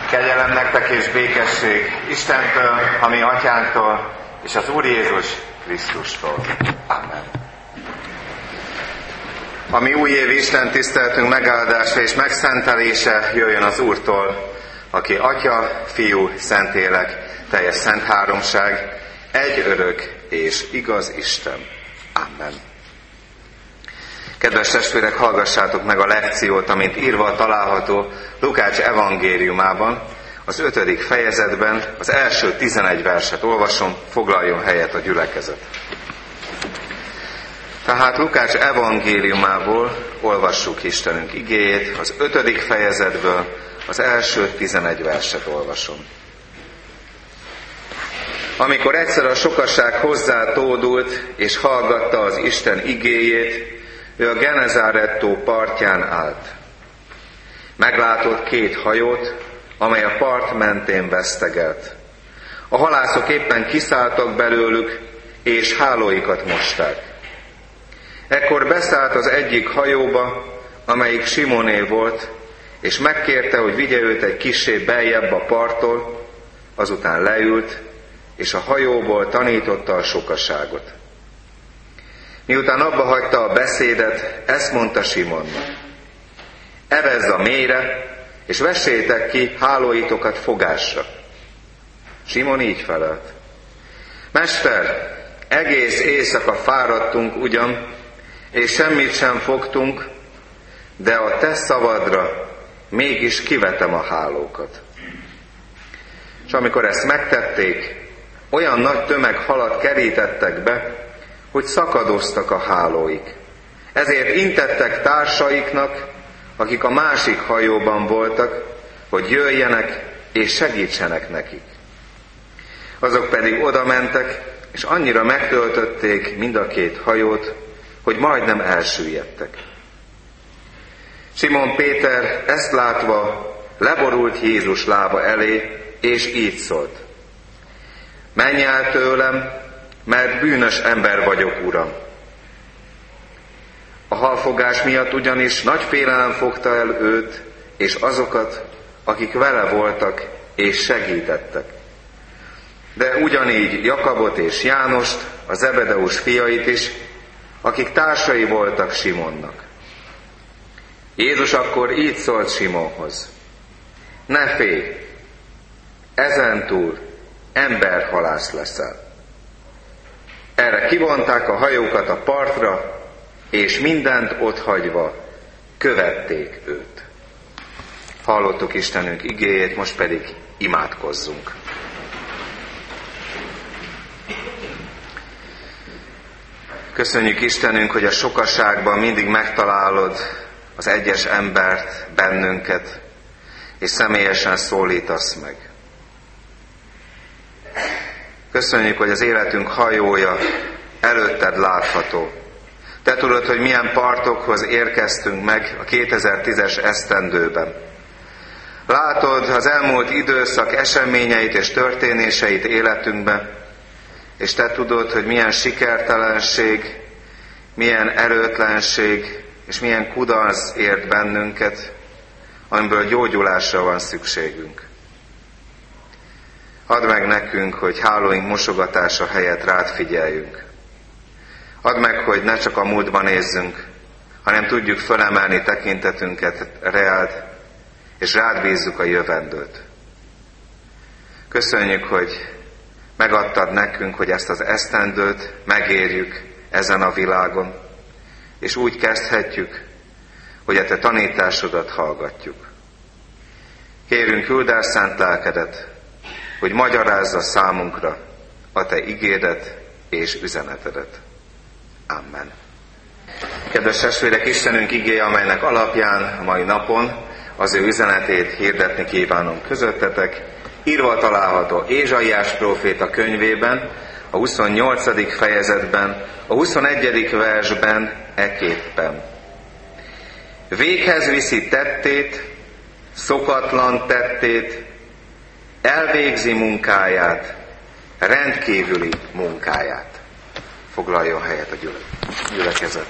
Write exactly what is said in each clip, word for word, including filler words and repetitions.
Kegyelem nektek és békesség Istentől, a mi atyánktól, és az Úr Jézus Krisztustól. Amen. A mi új év Isten tiszteletünk megáldása és megszentelése jöjjön az Úrtól, aki Atya, Fiú, Szentlélek, teljes szent háromság, egy örök és igaz Isten. Amen. Kedves testvérek, hallgassátok meg a lekciót, amint írva található Lukács evangéliumában, az ötödik fejezetben, az első tizenegy verset olvasom, foglaljon helyet a gyülekezet. Tehát Lukács evangéliumából olvassuk Istenünk igéjét, az ötödik fejezetből az első tizenegy verset olvasom. Amikor egyszer a sokaság hozzá tódult, és hallgatta az Isten igéjét, ő a Genezáret-tó partján állt. Meglátott két hajót, amely a part mentén vesztegelt. A halászok éppen kiszálltak belőlük, és hálóikat mosták. Ekkor beszállt az egyik hajóba, amelyik Simoné volt, és megkérte, hogy vigye őt egy kissé beljebb a parttól, azután leült, és a hajóból tanította a sokaságot. Miután abba hagyta a beszédet, ezt mondta Simonnak: evezz a mélyre, és vessétek ki hálóitokat fogásra. Simon így felelt: Mester, egész éjszaka fáradtunk ugyan, és semmit sem fogtunk, de a te szavadra mégis kivetem a hálókat. És amikor ezt megtették, olyan nagy tömeg halat kerítettek be, hogy szakadoztak a hálóik. Ezért intettek társaiknak, akik a másik hajóban voltak, hogy jöjjenek és segítsenek nekik. Azok pedig oda mentek, és annyira megtöltötték mind a két hajót, hogy majdnem elsüllyedtek. Simon Péter ezt látva leborult Jézus lába elé, és így szólt: menj el tőlem, mert bűnös ember vagyok, Uram. A halfogás miatt ugyanis nagy félelem fogta el őt, és azokat, akik vele voltak és segítettek. De ugyanígy Jakabot és Jánost, a Zebedeus fiait is, akik társai voltak Simonnak. Jézus akkor így szólt Simonhoz: ne félj, ezentúl emberhalász leszel. Erre kivonták a hajókat a partra, és mindent otthagyva követték őt. Hallottuk Istenünk igéjét, most pedig imádkozzunk. Köszönjük Istenünk, hogy a sokaságban mindig megtalálod az egyes embert, bennünket, és személyesen szólítasz meg. Köszönjük, hogy az életünk hajója előtted látható. Te tudod, hogy milyen partokhoz érkeztünk meg a kétezer-tízes esztendőben. Látod az elmúlt időszak eseményeit és történéseit életünkben, és te tudod, hogy milyen sikertelenség, milyen erőtlenség és milyen kudarc ért bennünket, amiből gyógyulásra van szükségünk. Add meg nekünk, hogy hálóink mosogatása helyett rád figyeljünk. Add meg, hogy ne csak a múltban nézzünk, hanem tudjuk fölemelni tekintetünket reád, és rád bízzuk a jövendőt. Köszönjük, hogy megadtad nekünk, hogy ezt az esztendőt megérjük ezen a világon, és úgy kezdhetjük, hogy a te tanításodat hallgatjuk. Kérünk, küld el szent lelkedet, hogy magyarázza számunkra a te igédet és üzenetedet. Amen. Kedves testvérek, Istenünk igéje, amelynek alapján a mai napon az ő üzenetét hirdetni kívánom közöttetek, írva található Ézsaiás próféta könyvében, a huszonnyolcadik fejezetben, a huszonegyedik versben eképpen. Véghez viszi tettét, szokatlan tettét, elvégzi munkáját, rendkívüli munkáját. Foglaljon helyet a gyülekezet.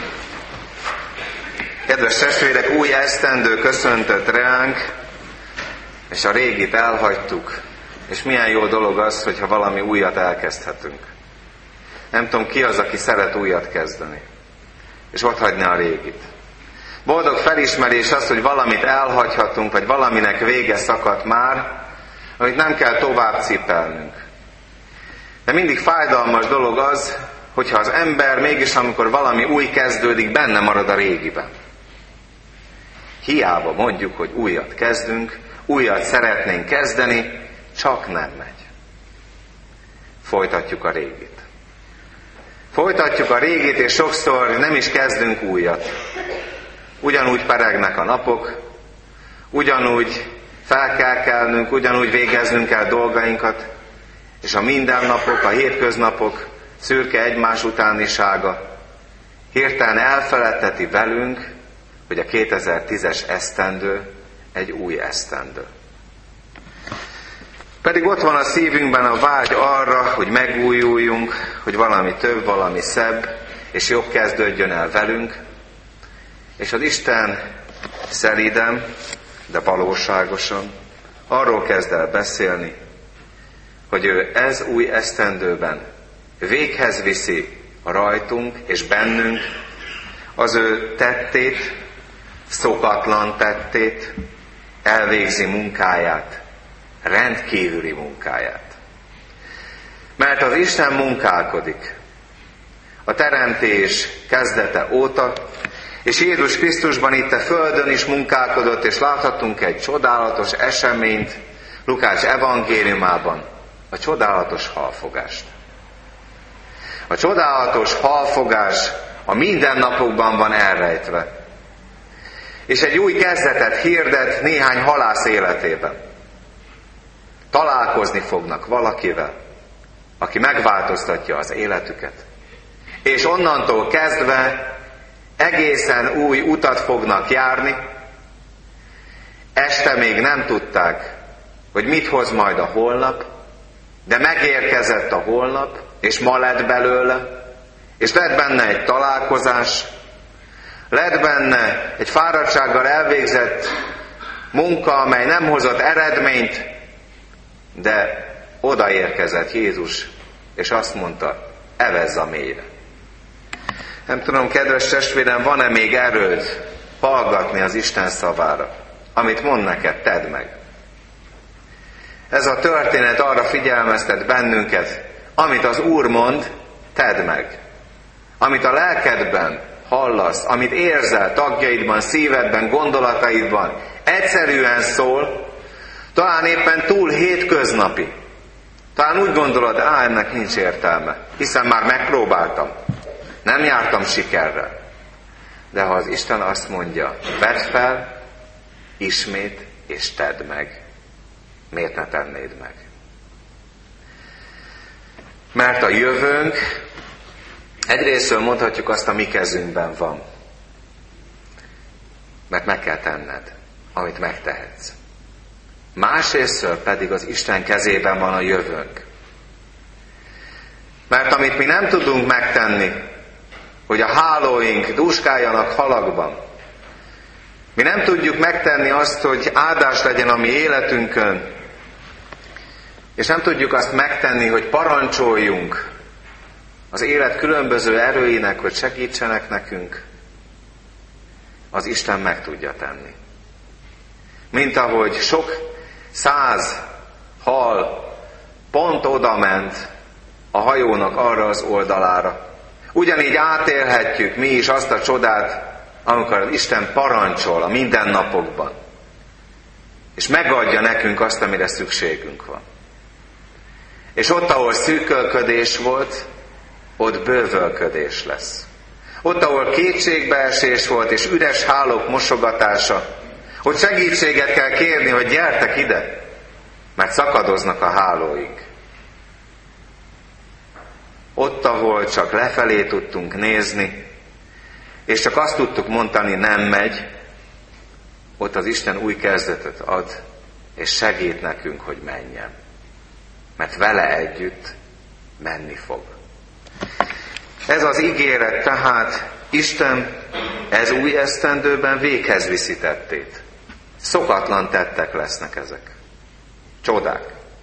Kedves testvérek, új esztendő köszöntött ránk, és a régit elhagytuk, és milyen jó dolog az, hogyha valami újat elkezdhetünk. Nem tudom, ki az, aki szeret újat kezdeni, és ott hagyni a régit. Boldog felismerés az, hogy valamit elhagyhatunk, vagy valaminek vége szakadt már, amit nem kell tovább cipelnünk. De mindig fájdalmas dolog az, hogyha az ember mégis, amikor valami új kezdődik, benne marad a régiben. Hiába mondjuk, hogy újat kezdünk, újat szeretnénk kezdeni, csak nem megy. Folytatjuk a régit. Folytatjuk a régit, és sokszor nem is kezdünk újat. Ugyanúgy peregnek a napok, ugyanúgy fel kell kelnünk, ugyanúgy végeznünk kell dolgainkat, és a mindennapok, a hétköznapok szürke egymás utánisága hirtelen elfeledteti velünk, hogy a kétezer-tízes esztendő egy új esztendő. Pedig ott van a szívünkben a vágy arra, hogy megújuljunk, hogy valami több, valami szebb, és jobb kezdődjön el velünk, és az Isten szelíden, de valóságosan arról kezd el beszélni, hogy ő ez új esztendőben véghez viszi a rajtunk és bennünk az ő tettét, szokatlan tettét, elvégzi munkáját, rendkívüli munkáját. Mert az Isten munkálkodik a teremtés kezdete óta, és Jézus Krisztusban itt a földön is munkálkodott, és láthatunk egy csodálatos eseményt Lukács evangéliumában, a csodálatos halfogást. A csodálatos halfogás a mindennapokban van elrejtve. És egy új kezdetet hirdet néhány halász életében. Találkozni fognak valakivel, aki megváltoztatja az életüket. És onnantól kezdve egészen új utat fognak járni. Este még nem tudták, hogy mit hoz majd a holnap, de megérkezett a holnap, és ma lett belőle, és lett benne egy találkozás, lett benne egy fáradtsággal elvégzett munka, amely nem hozott eredményt, de odaérkezett Jézus, és azt mondta, evezz a mélyre. Nem tudom, kedves testvérem, van-e még erőd hallgatni az Isten szavára? Amit mond neked, tedd meg. Ez a történet arra figyelmeztet bennünket, amit az Úr mond, tedd meg. Amit a lelkedben hallasz, amit érzel tagjaidban, szívedben, gondolataidban, egyszerűen szól, talán éppen túl hétköznapi. Talán úgy gondolod, á, ennek nincs értelme, hiszen már megpróbáltam. Nem jártam sikerrel. De ha az Isten azt mondja, vedd fel, ismét, és tedd meg, miért ne tennéd meg? Mert a jövőnk, egyrésztről mondhatjuk azt, a mi kezünkben van. Mert meg kell tenned, amit megtehetsz. Másrésztről pedig az Isten kezében van a jövőnk. Mert amit mi nem tudunk megtenni, hogy a hálóink dúskáljanak halakban, mi nem tudjuk megtenni azt, hogy áldás legyen a mi életünkön, és nem tudjuk azt megtenni, hogy parancsoljunk az élet különböző erőinek, hogy segítsenek nekünk, az Isten meg tudja tenni. Mint ahogy sok száz hal pont oda ment a hajónak arra az oldalára. Ugyanígy átélhetjük mi is azt a csodát, amikor az Isten parancsol a mindennapokban, és megadja nekünk azt, amire szükségünk van. És ott, ahol szűkölködés volt, ott bővölködés lesz. Ott, ahol kétségbeesés volt, és üres hálók mosogatása, ott segítséget kell kérni, hogy gyertek ide, mert szakadoznak a hálóink. Ott, ahol csak lefelé tudtunk nézni, és csak azt tudtuk mondani, nem megy, ott az Isten új kezdetet ad, és segít nekünk, hogy menjen. Mert vele együtt menni fog. Ez az ígéret tehát Isten ez új esztendőben véghez viszi tettét. Szokatlan tettek lesznek ezek. Csodák.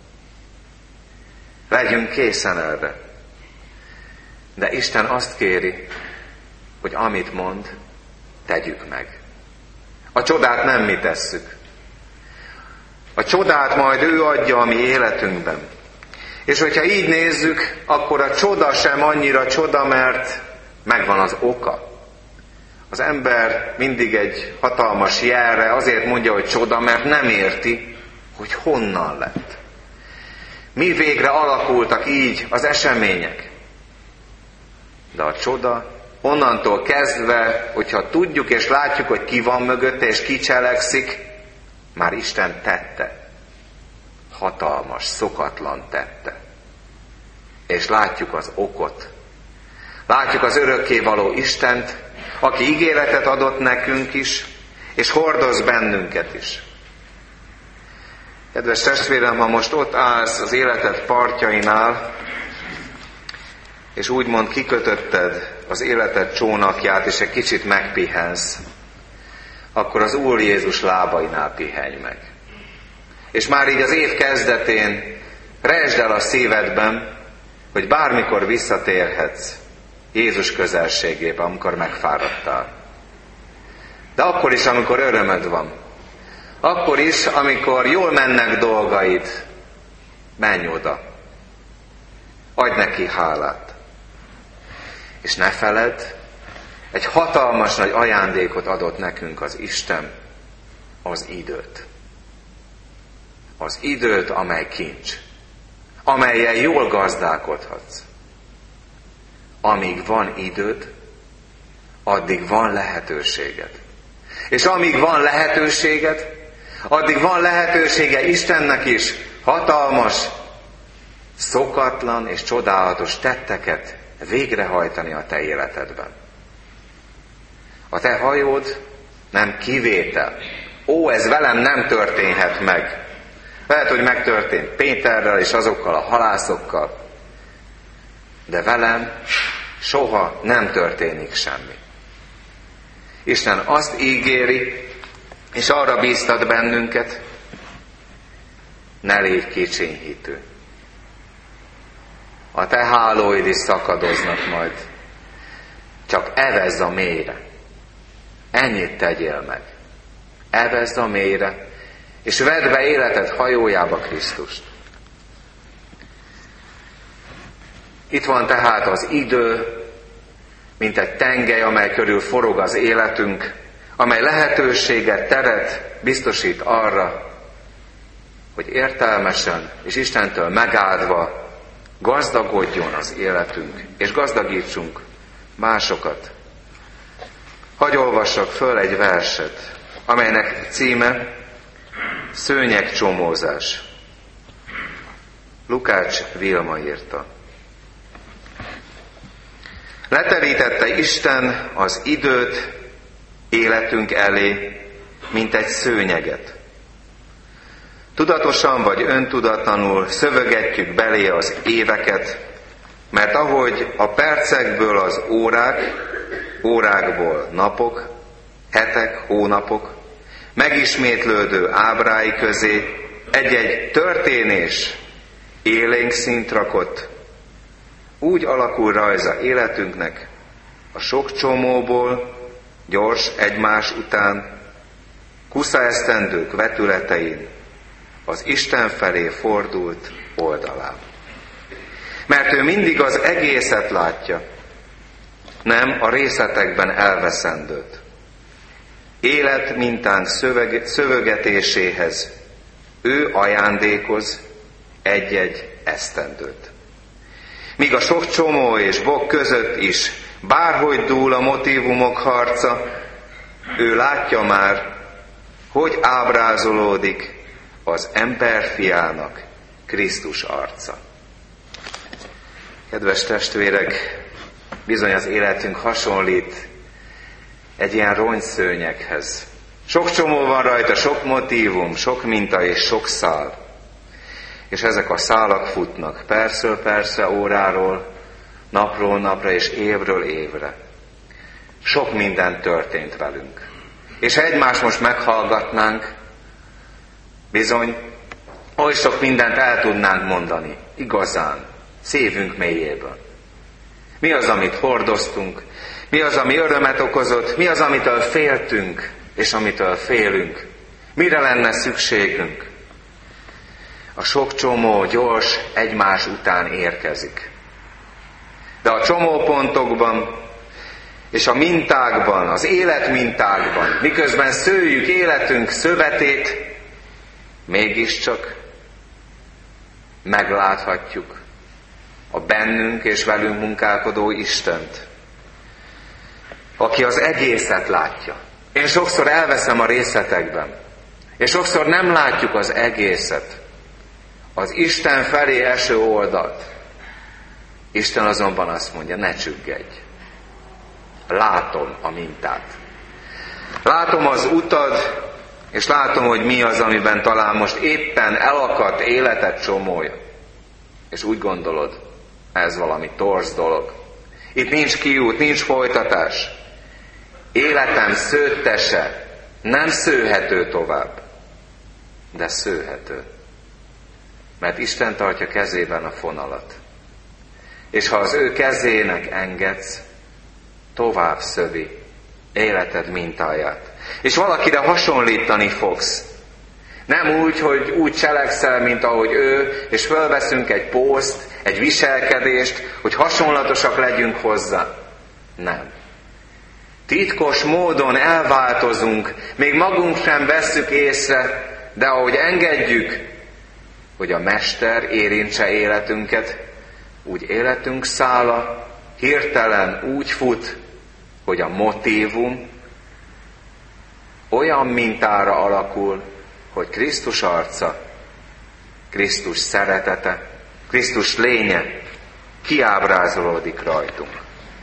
Legyünk készen erre. De Isten azt kéri, hogy amit mond, tegyük meg. A csodát nem mi tesszük. A csodát majd ő adja a mi életünkben. És hogyha így nézzük, akkor a csoda sem annyira csoda, mert megvan az oka. Az ember mindig egy hatalmas jelre azért mondja, hogy csoda, mert nem érti, hogy honnan lett. Mi végre alakultak így az események. De a csoda onnantól kezdve, hogyha tudjuk és látjuk, hogy ki van mögötte és ki cselekszik, már Isten tette. Hatalmas, szokatlan tette. És látjuk az okot. Látjuk az örökkévaló Istent, aki ígéretet adott nekünk is, és hordoz bennünket is. Kedves testvérem, ha most ott állsz az életed partjainál, és úgymond kikötötted az életed csónakját, és egy kicsit megpihensz, akkor az Úr Jézus lábainál pihenj meg. És már így az év kezdetén resd el a szívedben, hogy bármikor visszatérhetsz Jézus közelségébe, amikor megfáradtál. De akkor is, amikor örömöd van. Akkor is, amikor jól mennek dolgaid, menj oda. Adj neki hálát. És ne feledd, egy hatalmas nagy ajándékot adott nekünk az Isten, az időt. Az időt, amely kincs. Amellyel jól gazdálkodhatsz. Amíg van időd, addig van lehetőséged. És amíg van lehetőséged, addig van lehetősége Istennek is hatalmas, szokatlan és csodálatos tetteket végrehajtani a te életedben. A te hajód nem kivétel. Ó, ez velem nem történhet meg. Lehet, hogy megtörtént Péterrel és azokkal a halászokkal, de velem soha nem történik semmi. Isten azt ígéri, és arra bíztat bennünket, ne légy kicsinyhitű. A te hálóid is szakadoznak majd. Csak evezz a mélyre. Ennyit tegyél meg. Evezz a mélyre, és vedd be életed hajójába Krisztust. Itt van tehát az idő, mint egy tengely, amely körül forog az életünk, amely lehetőséget, teret biztosít arra, hogy értelmesen és Istentől megáldva gazdagodjon az életünk, és gazdagítsunk másokat. Hagy olvassak föl egy verset, amelynek címe Szőnyegcsomózás. Lukács Vilma írta. Leterítette Isten az időt életünk elé, mint egy szőnyeget. Tudatosan vagy öntudatlanul szövegetjük belé az éveket, mert ahogy a percekből az órák, órákból napok, hetek, hónapok, megismétlődő ábrái közé egy-egy történés élénk szint rakott, úgy alakul rajza életünknek a sok csomóból, gyors egymás után, kuszaesztendők vetületein, az Isten felé fordult oldalán. Mert ő mindig az egészet látja, nem a részletekben elveszendőt. Élet mintánk szöveg, szövögetéséhez ő ajándékoz egy-egy esztendőt. Míg a sok csomó és bok között is bárhogy dúl a motívumok harca, ő látja már, hogy ábrázolódik az emberfiának Krisztus arca. Kedves testvérek, bizony az életünk hasonlít egy ilyen rongyszőnyeghez. Sok csomó van rajta, sok motívum, sok minta és sok szál. És ezek a szálak futnak percről percre, óráról, napról napra és évről évre. Sok minden történt velünk. És ha egymást most meghallgatnánk, Bizony, oly sok mindent el tudnánk mondani, igazán, szívünk mélyéből. Mi az, amit hordoztunk, mi az, ami örömet okozott, mi az, amitől féltünk, és amitől félünk, mire lenne szükségünk. A sok csomó gyors egymás után érkezik. De a csomópontokban és a mintákban, az életmintákban, miközben szőjük életünk szövetét, mégiscsak megláthatjuk a bennünk és velünk munkálkodó Istent, aki az egészet látja. Én sokszor elveszem a részletekben, és sokszor nem látjuk az egészet, az Isten felé eső oldalt. Isten azonban azt mondja, ne csüggedj. Látom a mintát. Látom az utad, és látom, hogy mi az, amiben talán most éppen elakadt életed csomója. És úgy gondolod, ez valami torz dolog. Itt nincs kiút, nincs folytatás. Életem szőttese, nem szőhető tovább, de szőhető. Mert Isten tartja kezében a fonalat. És ha az ő kezének engedsz, tovább szövi életed mintáját. És valakire hasonlítani fogsz. Nem úgy, hogy úgy cselekszel, mint ahogy ő, és fölveszünk egy pószt, egy viselkedést, hogy hasonlatosak legyünk hozzá. Nem. Titkos módon elváltozunk, még magunk sem vesszük észre, de ahogy engedjük, hogy a Mester érintse életünket, úgy életünk szála hirtelen úgy fut, hogy a motívum olyan mintára alakul, hogy Krisztus arca, Krisztus szeretete, Krisztus lénye kiábrázolódik rajtunk.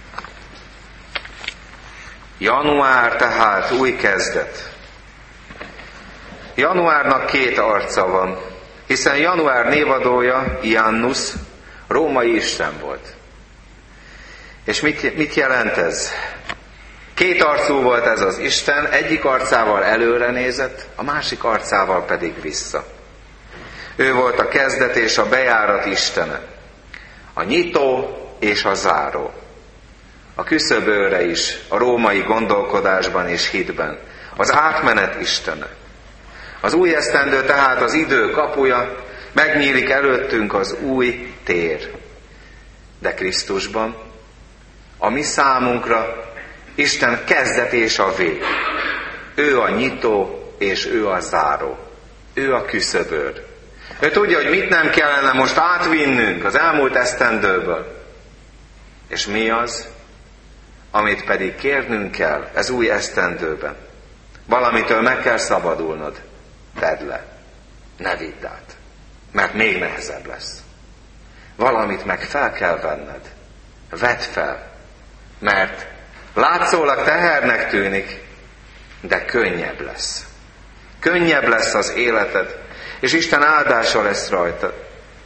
Január tehát új kezdet. Januárnak két arca van, hiszen Január névadója, Janus, római isten volt. És mit, mit jelent ez? Két arcú volt ez az Isten, egyik arcával előre nézett, a másik arcával pedig vissza. Ő volt a kezdet és a bejárat istene, a nyitó és a záró, a küszöbőre is a római gondolkodásban és hitben, az átmenet istene. Az új esztendő tehát az idő kapuja, megnyílik előttünk az új tér. De Krisztusban, a mi számunkra Isten kezdet és a vég. Ő a nyitó és ő a záró. Ő a küszöbőr. Ő tudja, hogy mit nem kellene most átvinnünk az elmúlt esztendőből. És mi az, amit pedig kérnünk kell ez új esztendőben. Valamitől meg kell szabadulnod. Tedd le. Ne vidd át. Mert még nehezebb lesz. Valamit meg fel kell venned. Vedd fel. Mert látszólag tehernek tűnik, de könnyebb lesz. Könnyebb lesz az életed, és Isten áldása lesz rajta.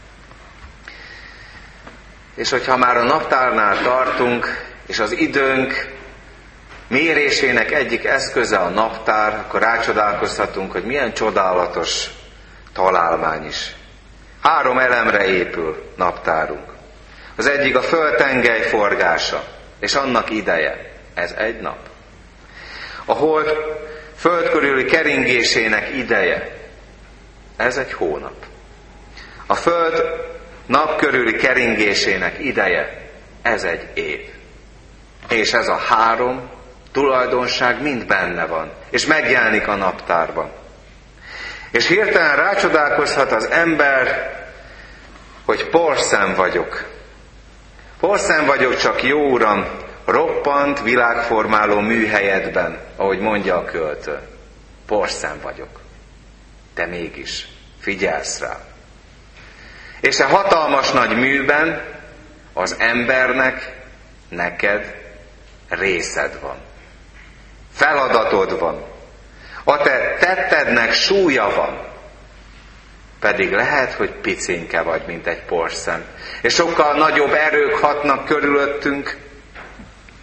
És hogyha már a naptárnál tartunk, és az időnk mérésének egyik eszköze a naptár, akkor rácsodálkozhatunk, hogy milyen csodálatos találmány is. Három elemre épül naptárunk. Az egyik a földtengely forgása, és annak ideje. Ez egy nap. A hold föld körüli keringésének ideje. Ez egy hónap. A föld nap körüli keringésének ideje. Ez egy év. És ez a három tulajdonság mind benne van, és megjelenik a naptárban. És hirtelen rácsodálkozhat az ember, hogy porszem vagyok. Porszem vagyok csak, jó Uram, roppant világformáló műhelyedben, ahogy mondja a költő. Porszem vagyok. De mégis figyelsz rá. És a hatalmas nagy műben az embernek, neked részed van. Feladatod van. A te tettednek súlya van. Pedig lehet, hogy picinke vagy, mint egy porszem. És sokkal nagyobb erők hatnak körülöttünk,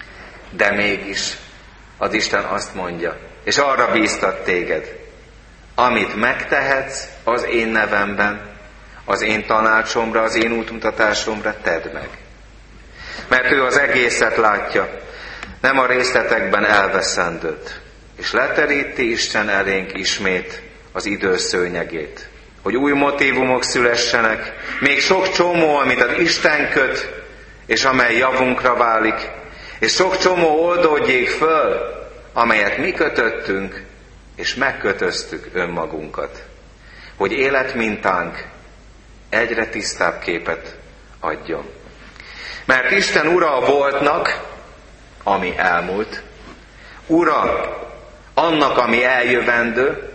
de mégis az Isten azt mondja, és arra bíztat téged, amit megtehetsz az én nevemben, az én tanácsomra, az én útmutatásomra tedd meg. Mert ő az egészet látja, nem a részletekben elveszendőt. És leteríti Isten elénk ismét az idő szőnyegét, hogy új motívumok szülessenek, még sok csomó, amit az Isten köt, és amely javunkra válik, és sok csomó oldódjék föl, amelyet mi kötöttünk, és megkötöztük önmagunkat, hogy életmintánk egyre tisztább képet adjon. Mert Isten ura a voltnak, ami elmúlt, ura annak, ami eljövendő,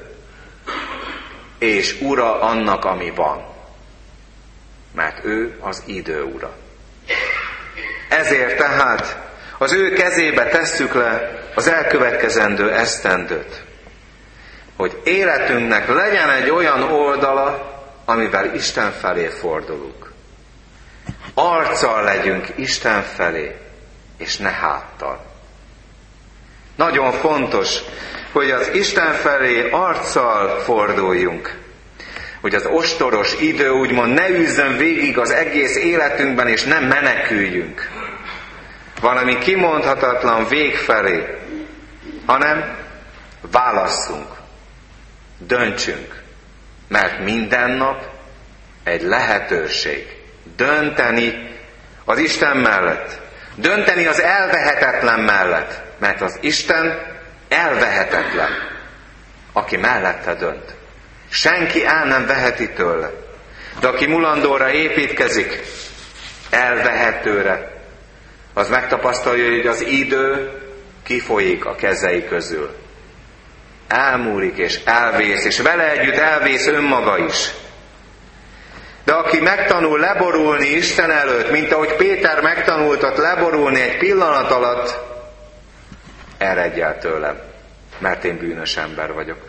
és ura annak, ami van. Mert ő az idő ura. Ezért tehát az ő kezébe tesszük le az elkövetkezendő esztendőt, hogy életünknek legyen egy olyan oldala, amivel Isten felé fordulunk. Arccal legyünk Isten felé, és ne háttal. Nagyon fontos, hogy az Isten felé arccal forduljunk, hogy az ostoros idő úgymond ne üzzön végig az egész életünkben, és nem meneküljünk valami kimondhatatlan vég felé, hanem válasszunk, döntsünk, mert minden nap egy lehetőség dönteni az Isten mellett, dönteni az elvehetetlen mellett, mert az Isten elvehetetlen, aki mellette dönt. Senki el nem veheti tőle. De aki mulandóra építkezik, elvehetőre, az megtapasztalja, hogy az idő kifolyik a kezei közül. Elmúlik és elvész, és vele együtt elvész önmaga is. De aki megtanul leborulni Isten előtt, mint ahogy Péter megtanultat leborulni egy pillanat alatt, eredj el tőlem, mert én bűnös ember vagyok.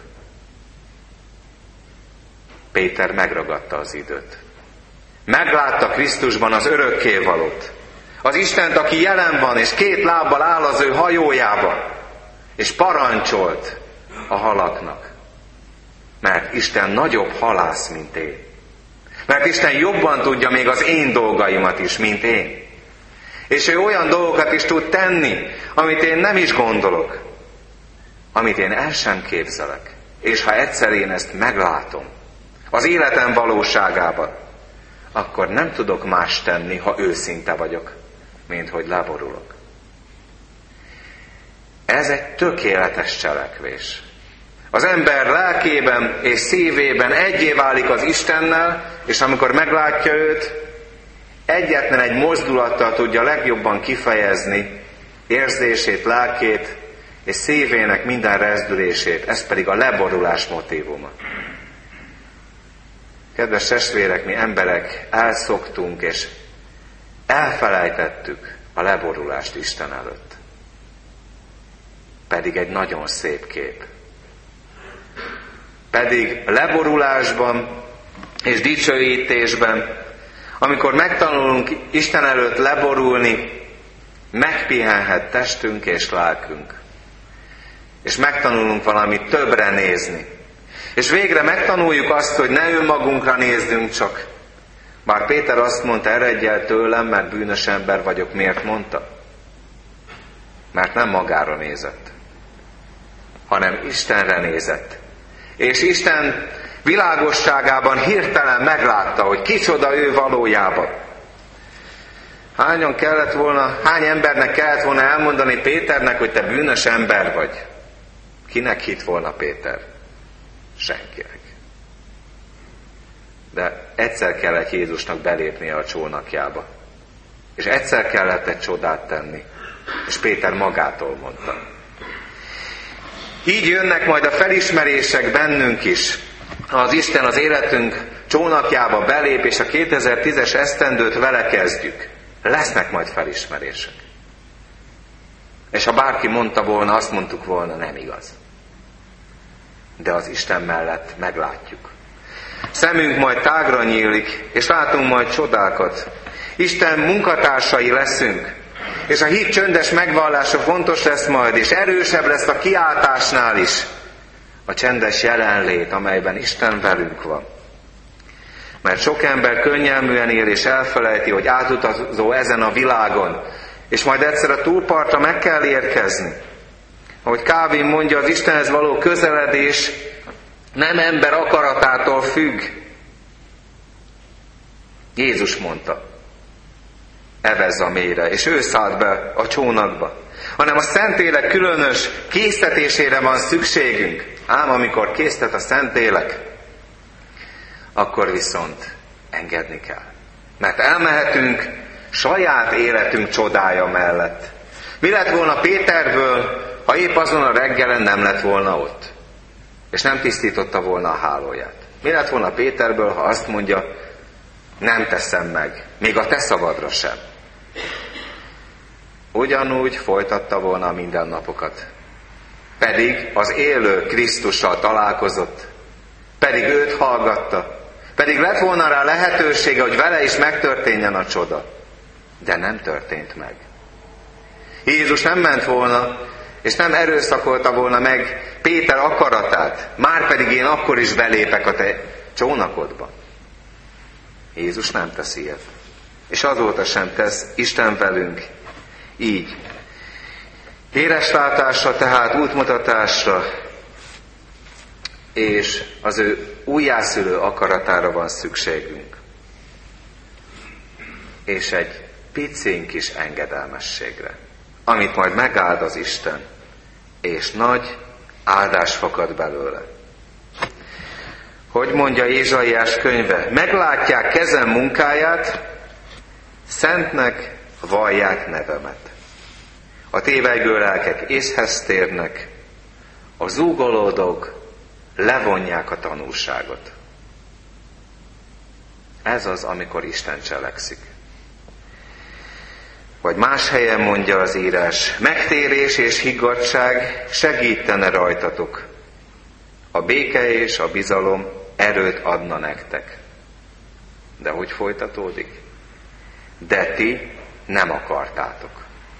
Péter megragadta az időt. Meglátta Krisztusban az örökkévalót. Az Istent, aki jelen van, és két lábbal áll az ő hajójába, és parancsolt a halaknak. Mert Isten nagyobb halász, mint én. Mert Isten jobban tudja még az én dolgaimat is, mint én. És ő olyan dolgokat is tud tenni, amit én nem is gondolok, amit én el sem képzelek. És ha egyszer én ezt meglátom, az életem valóságában, akkor nem tudok más tenni, ha őszinte vagyok, mint hogy leborulok. Ez egy tökéletes cselekvés. Az ember lelkében és szívében egyé válik az Istennel, és amikor meglátja őt, egyetlen egy mozdulattal tudja legjobban kifejezni érzését, lelkét és szívének minden rezdülését, ez pedig a leborulás motívuma. Kedves testvérek, mi emberek elszoktunk és elfelejtettük a leborulást Isten előtt. Pedig egy nagyon szép kép. Pedig leborulásban és dicsőítésben, amikor megtanulunk Isten előtt leborulni, megpihenhet testünk és lelkünk. És megtanulunk valami többre nézni. És végre megtanuljuk azt, hogy ne önmagunkra nézzünk csak. Bár Péter azt mondta, eredj el tőlem, mert bűnös ember vagyok. Miért mondta? Mert nem magára nézett, hanem Istenre nézett. És Isten világosságában hirtelen meglátta, hogy kicsoda ő valójában. Hányan kellett volna, hány embernek kellett volna elmondani Péternek, hogy te bűnös ember vagy? Kinek hitt volna Péter? Senkinek. De egyszer kellett Jézusnak belépnie a csónakjába. És egyszer kellett egy csodát tenni. És Péter magától mondta. Így jönnek majd a felismerések bennünk is. Ha az Isten az életünk csónakjába belép, és a kétezer-tízes esztendőt vele kezdjük, lesznek majd felismerések. És ha bárki mondta volna, azt mondtuk volna, nem igaz. De az Isten mellett meglátjuk. Szemünk majd tágra nyílik, és látunk majd csodákat. Isten munkatársai leszünk, és a hit csöndes megvallása fontos lesz majd, és erősebb lesz a kiáltásnál is. a csendes jelenlét, amelyben Isten velünk van. Mert sok ember könnyelműen él és elfelejti, hogy átutazó ezen a világon, és majd egyszer a túlpartra meg kell érkezni. Ahogy Calvin mondja, az Istenhez való közeledés nem ember akaratától függ. Jézus mondta, evezz a mélyre, és ő szállt be a csónakba. Hanem a Szentlélek különös késztetésére van szükségünk. Ám amikor késztet a Szentlélek, akkor viszont engedni kell. Mert elmehetünk saját életünk csodája mellett. Mi lett volna Péterből, ha épp azon a reggelen nem lett volna ott, és nem tisztította volna a hálóját? Mi lett volna Péterből, ha azt mondja, nem teszem meg, még a te szabadra sem? Ugyanúgy folytatta volna a mindennapokat. Pedig az élő Krisztussal találkozott, pedig őt hallgatta, pedig lett volna rá lehetősége, hogy vele is megtörténjen a csoda. De nem történt meg. Jézus nem ment volna, és nem erőszakolta volna meg Péter akaratát, márpedig én akkor is belépek a te csónakodba. Jézus nem teszi ilyet. És azóta sem tesz Isten velünk így. Éreslátásra, tehát útmutatásra, és az ő újjászülő akaratára van szükségünk. És egy picén kis engedelmességre, amit majd megáld az Isten, és nagy áldás fakad belőle. Hogy mondja Ézsaiás könyve, meglátják kezem munkáját, szentnek vallják nevemet. A tévegő lelkek észhez térnek, a zúgolódók levonják a tanúságot. Ez az, amikor Isten cselekszik. Vagy más helyen mondja az írás, megtérés és higgadtság segítene rajtatok. A béke és a bizalom erőt adna nektek. De hogy folytatódik? De ti nem akartátok.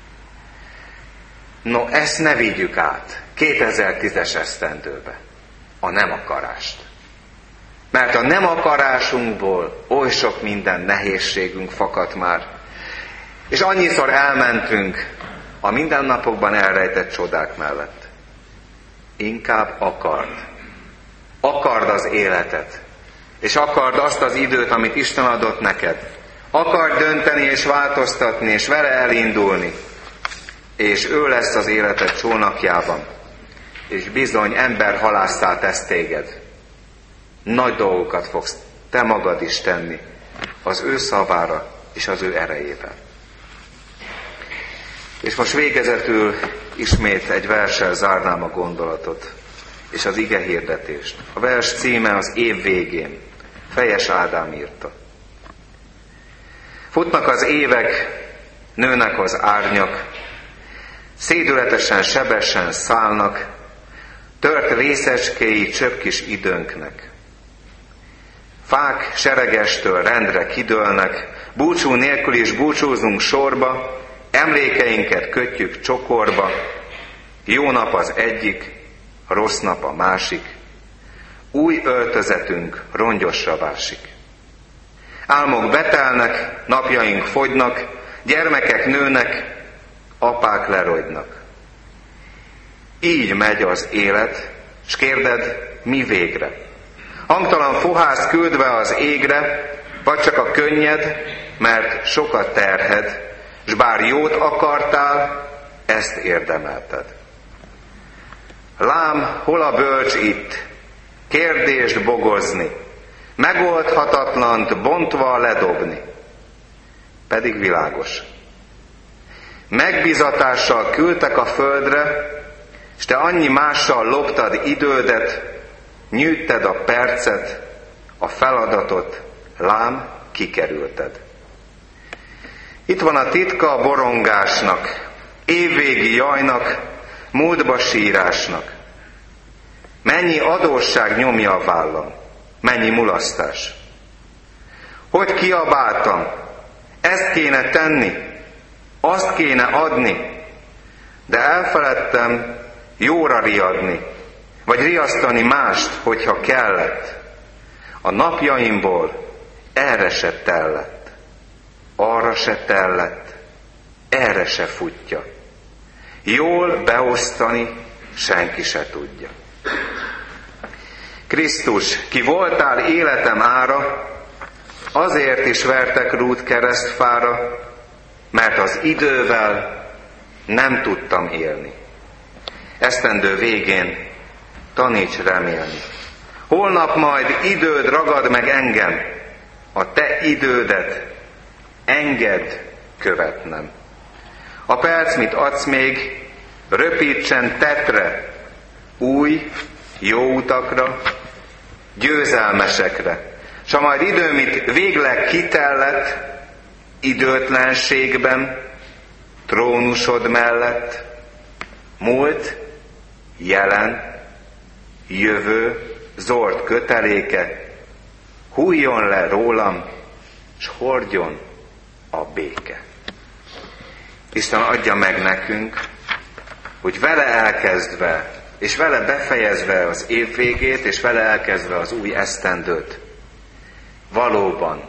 No, ezt ne vigyük át kétezer-tízes esztendőbe, a nem akarást. Mert a nem akarásunkból oly sok minden nehézségünk fakadt már, és annyiszor elmentünk a mindennapokban elrejtett csodák mellett. Inkább akard. Akard az életet, és akard azt az időt, amit Isten adott neked. Akard dönteni és változtatni, és vele elindulni. És ő lesz az életed csónakjában. És bizony ember halásszá tesz téged. Nagy dolgokat fogsz te magad is tenni az ő szavára és az ő erejével. És most végezetül ismét egy verssel zárnám a gondolatot, és az ige hirdetést. A vers címe az Év végén. Fejes Ádám írta. Futnak az évek, nőnek az árnyak, szédületesen, sebesen szállnak, tört részecskéi csöpp kis időnknek. Fák seregestől rendre kidőlnek, búcsú nélkül is búcsúzunk sorba, emlékeinket kötjük csokorba, jó nap az egyik, rossz nap a másik, új öltözetünk rongyosra vásik. Álmok betelnek, napjaink fogynak, gyermekek nőnek, apák lerogynak. Így megy az élet, s kérded, mi végre? Hangtalan fohász küldve az égre, vagy csak a könnyed, mert sokat terhed, s bár jót akartál, ezt érdemelted. Lám, hol a bölcs itt? Kérdést bogozni, megoldhatatlant bontva ledobni. Pedig világos. Megbizatással küldtek a földre, s te annyi mással loptad idődet, nyűjted a percet, a feladatot, lám, kikerülted. Itt van a titka a borongásnak, évvégi jajnak, múltba sírásnak. Mennyi adósság nyomja a vállam, mennyi mulasztás. Hogy kiabáltam, ezt kéne tenni, azt kéne adni, de elfeledtem jóra riadni, vagy riasztani mást, hogyha kellett. A napjaimból erre se tellett, arra se tellett, erre se futja. Jól beosztani senki se tudja. Krisztus, ki voltál életem ára, azért is vertek rút keresztfára, mert az idővel nem tudtam élni. Esztendő végén taníts remélni. Holnap majd időd ragad meg engem, a te idődet engedd követnem. A perc, mit adsz még, röpítsen tetre, új, jó utakra, győzelmesekre. S ha majd idő, mit végleg kitellett, időtlenségben, trónusod mellett, múlt, jelen, jövő, zord köteléke, hújjon le rólam, s hordjon a béke. Isten adja meg nekünk, hogy vele elkezdve, és vele befejezve az év végét, és vele elkezdve az új esztendőt, valóban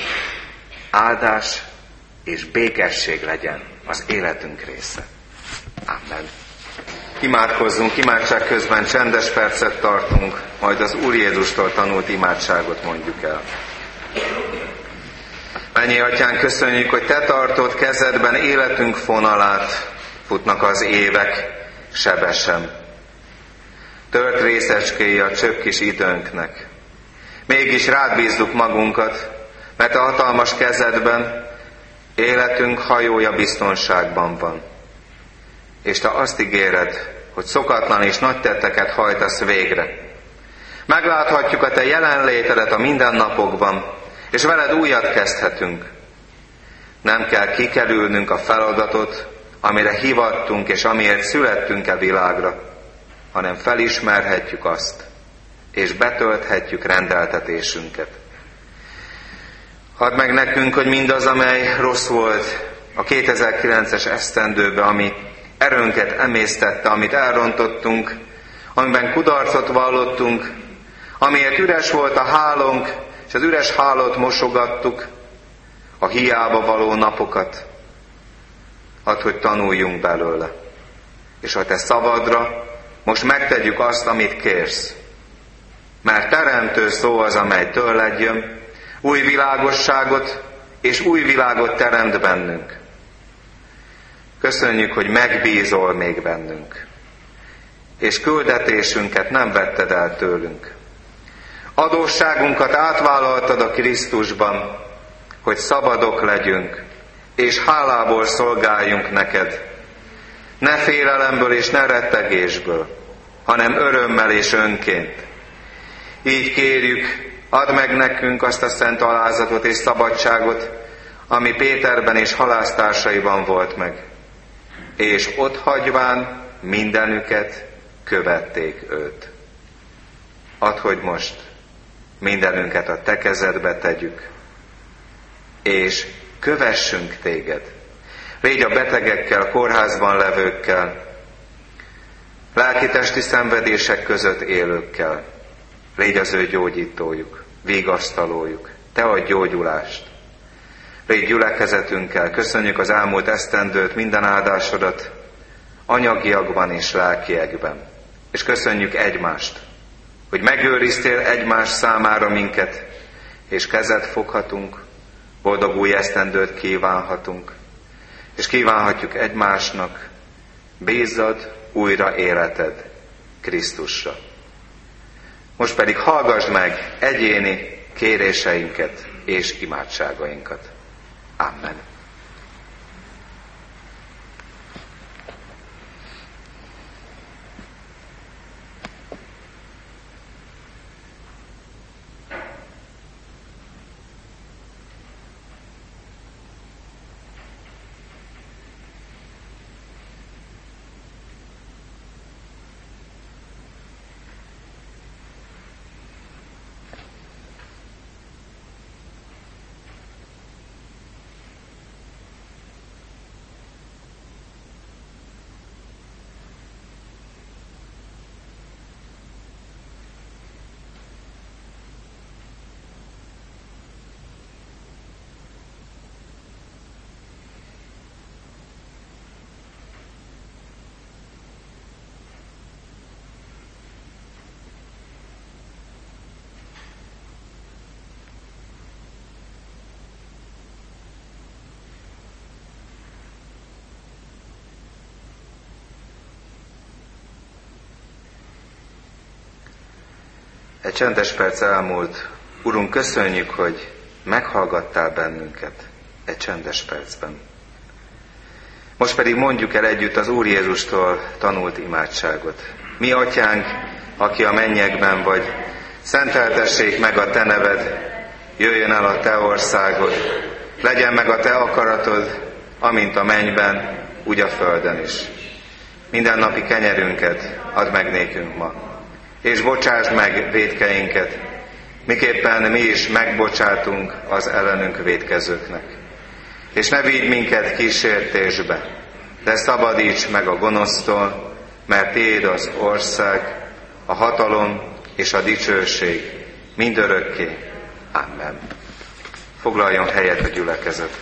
áldás és békesség legyen az életünk része. Amen. Imádkozzunk, imádság közben csendes percet tartunk, majd az Úr Jézustól tanult imádságot mondjuk el. Mennyi Atyánk, köszönjük, hogy Te tartod kezedben életünk fonalát, futnak az évek sebesen. Tört részecskéi a csöpp kis időnknek. Mégis rád bízzuk magunkat, mert a hatalmas kezedben életünk hajója biztonságban van. És Te azt ígéred, hogy szokatlan és nagy tetteket hajtasz végre. Megláthatjuk a Te jelenlétedet a mindennapokban, és veled újat kezdhetünk. Nem kell kikerülnünk a feladatot, amire hivattunk és amiért születtünk e világra, hanem felismerhetjük azt, és betölthetjük rendeltetésünket. Add meg nekünk, hogy mindaz, amely rossz volt a kétezer-kilences esztendőben, ami erőnket emésztette, amit elrontottunk, amiben kudarcot vallottunk, amiért üres volt a hálónk, és az üres hálót mosogattuk, a hiába való napokat. Add, hogy tanuljunk belőle. És a Te szavadra most megtegyük azt, amit kérsz. Mert teremtő szó az, amely tőled jön, új világosságot és új világot teremt bennünk. Köszönjük, hogy megbízol még bennünk, és küldetésünket nem vetted el tőlünk. Adósságunkat átvállaltad a Krisztusban, hogy szabadok legyünk, és hálából szolgáljunk neked. Ne félelemből és ne rettegésből, hanem örömmel és önként. Így kérjük, add meg nekünk azt a szent alázatot és szabadságot, ami Péterben és halásztársaiban volt meg, és ott hagyván mindenüket követték őt. Add, hogy most mindenünket a Te kezedbe tegyük, és kövessünk Téged. Légy a betegekkel, kórházban levőkkel, lelki-testi szenvedések között élőkkel. Légy az ő gyógyítójuk, vigasztalójuk. Te adj gyógyulást. Légy gyülekezetünkkel. Köszönjük az elmúlt esztendőt, minden áldásodat, anyagiakban és lelkiekben. És köszönjük egymást, hogy megőriztél egymás számára minket, és kezet foghatunk, boldog új esztendőt kívánhatunk, és kívánhatjuk egymásnak, bízzad újra életed Krisztusra. Most pedig hallgass meg egyéni kéréseinket és imádságainkat. Amen. Egy csendes perc elmúlt. Urunk, köszönjük, hogy meghallgattál bennünket egy csendes percben. Most pedig mondjuk el együtt az Úr Jézustól tanult imádságot. Mi atyánk, aki a mennyekben vagy, szenteltessék meg a te neved, jöjjön el a te országod, legyen meg a te akaratod, amint a mennyben, úgy a földön is. Mindennapi kenyerünket add meg nékünk ma, és bocsásd meg vétkeinket, miképpen mi is megbocsátunk az ellenünk vétkezőknek. És ne vigy minket kísértésbe, de szabadíts meg a gonosztól, mert tiéd az ország, a hatalom és a dicsőség mindörökké. Amen. Foglaljon helyet a gyülekezet.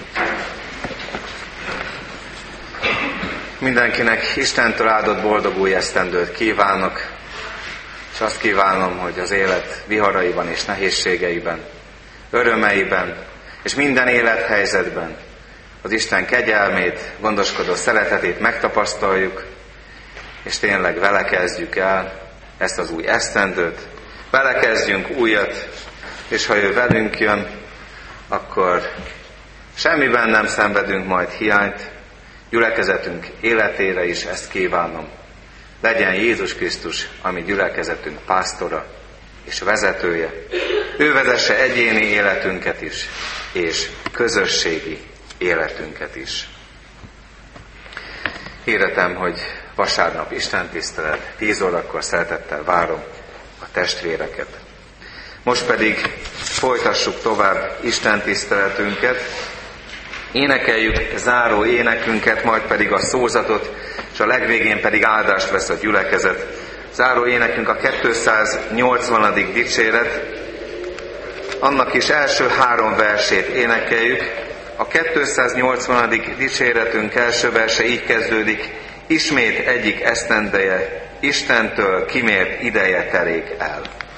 Mindenkinek Istentől áldott boldog új esztendőt kívánok, és azt kívánom, hogy az élet viharaiban és nehézségeiben, örömeiben és minden élethelyzetben az Isten kegyelmét, gondoskodó szeretetét megtapasztaljuk, és tényleg vele kezdjük el ezt az új esztendőt, vele kezdjünk újat, és ha ő velünk jön, akkor semmiben nem szenvedünk majd hiányt, gyülekezetünk életére is ezt kívánom. Legyen Jézus Krisztus, a mi gyülekezetünk pásztora és vezetője. Ő vezesse egyéni életünket is, és közösségi életünket is. Hirdetem, hogy vasárnap istentisztelet, tíz órakor szeretettel várom a testvéreket. Most pedig folytassuk tovább istentiszteletünket, énekeljük záró énekünket, majd pedig a szózatot, és a legvégén pedig áldást vesz a gyülekezet. Záró énekünk a kétszáznyolcvanadik dicséret, annak is első három versét énekeljük. A kétszáznyolcvanadik dicséretünk első verse így kezdődik: ismét egyik esztendeje, Istentől kimért ideje telik el.